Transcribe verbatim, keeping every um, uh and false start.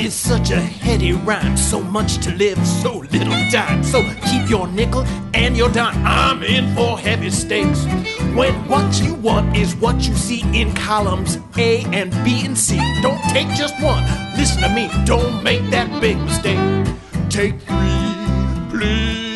is such a heady rhyme. So much to live, so little time. So keep your nickel and your dime. I'm in for heavy stakes. When what you want is what you see in columns A and B and C. Don't take just one. Listen to me. Don't make that big mistake. Take three, please.